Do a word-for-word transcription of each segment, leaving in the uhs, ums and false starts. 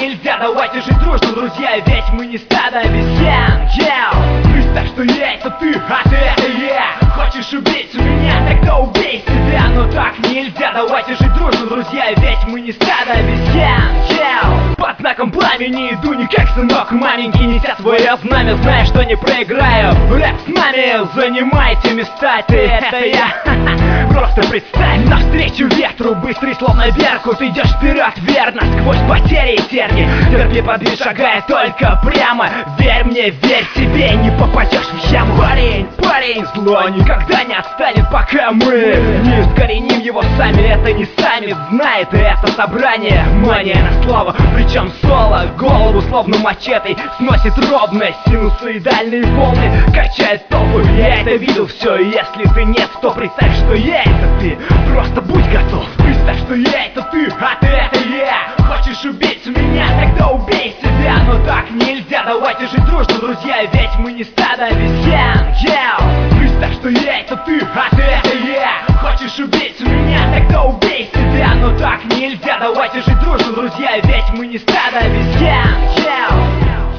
нельзя. Давайте жить дружно, друзья, ведь мы не стадо обезьян. Йоу, представь, что я это ты, а ты это я. Хочешь убить меня, тогда убей себя. Но так нельзя, давайте жить дружно, друзья, ведь мы не стадо обезьян. Йоу, под знаком пламени иду не как сынок маменьки, неся свое знамя, зная, что не проиграю. Рэп с нами, занимайте места, ты это я. Просто представь, навстречу ветру, быстрый словно беркут, идешь вперед верно, сквозь потери и терни. Терпи, подвиж, шагая только прямо. Верь мне, верь себе, не попадешь в яму. Парень, парень, зло никогда не отстанет, пока мы не искореним его сами. Это не сами, знает это собрание. Мания на слово, причем соло. Голову словно мачетой сносит ровно синусоидальные волны, качает толпу. Я это видел все, если ты нет, то представь, что я это ты. Просто будь готов. Представь, что я это ты, а ты это я. Хочешь убить меня, тогда убей себя. Но так нельзя, давайте жить дружно, друзья, ведь мы не стадо обезьян. Йоу, представь, что я это ты, а ты это я. Хочешь убить меня, тогда убей себя. Но так нельзя, давайте жить дружно, друзья, ведь мы не стадо обезьян. Йоу.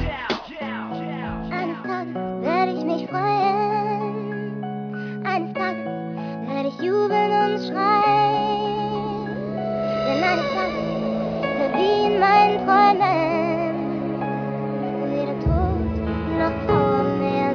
Eines Tages werde ich mich freuen. Eines Tages werde ich jubeln und schreien. Denn eines Tages wird wie in meinen Träumen weder Tod noch Trauer mehr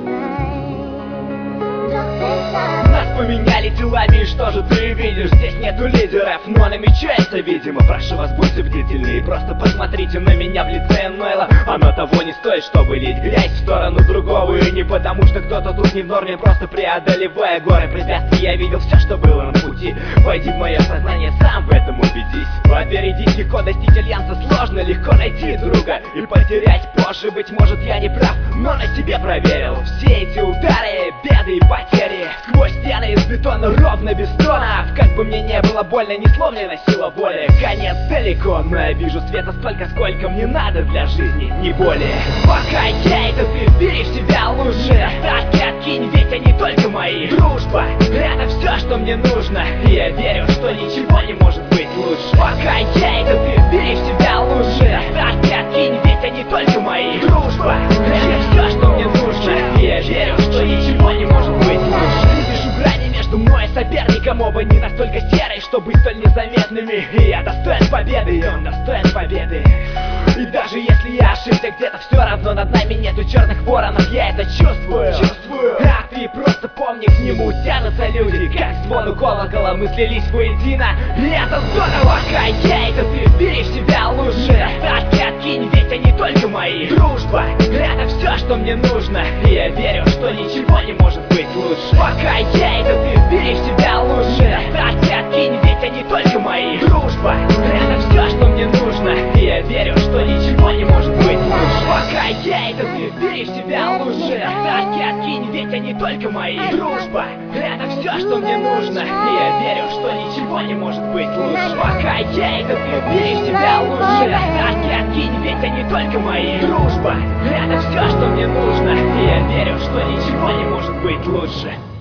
sein. Doch bis dann Нас поменяли телами, и что же ты видишь? Здесь нету лидеров, но намечается, видимо. Прошу вас, будьте бдительны и просто посмотрите на меня в лице Нойла. Оно того не стоит, чтобы лить грязь в сторону другого. И не потому, что кто-то тут не в норме, просто преодолевая горы препятствий. Я видел все, что было на пути. Войди в мое сознание, сам в этом убедись. Попередить легко, достичь альянса сложно, легко найти друга и потерять позже. Быть может, я не прав, но на себе проверил. Все эти удары, беды и потери сквозь стены из бетона, ровно без тонов. Как бы мне не было больно, не сломлена сила воли. Конец далеко, но я вижу света столько, сколько мне надо для жизни, не более. Пока я это ты, бери в себя лучше. Остатки откинь, ведь они только мои. Дружба, это все, что мне нужно. И я верю, что ничего не может быть лучше. Пока я это ты, бери в себя лучше. Остатки откинь, ведь они только мои. Дружба, это все, что мне нужно. И я верю, что ничего не может быть лучше. Вижу грани между мной и соперником, оба не настолько серые, чтобы быть столь незаметными. И я достоин победы, и он достоин победы. И даже если я ошибся где-то, все равно над нами нету черных воронов. Я это чувствую, чувствую. А ты просто помни, к нему тянутся люди, как к звону колокола мы слились воедино. И это здорово. Пока я это ты, бери в себя лучше. Остатки откинь, ведь они только мои. Дружба, это все, что мне нужно. И я верю, что ничего не может быть лучше. Пока я это ты, бери в себя лучше. Остатки откинь, ведь они только мои. Дружба, это все, что мне нужно. И я верю, что ничего не может быть лучше. Пока я это ты, бери в себя лучше. Остатки откинь, ведь они только мои. Дружба, это все, что мне нужно. И я верю, что ничего не может быть лучше. Пока я это ты, бери в себя лучше. Остатки откинь, ведь они только мои. Дружба, это все, что мне нужно. И я верю, что ничего не может быть лучше.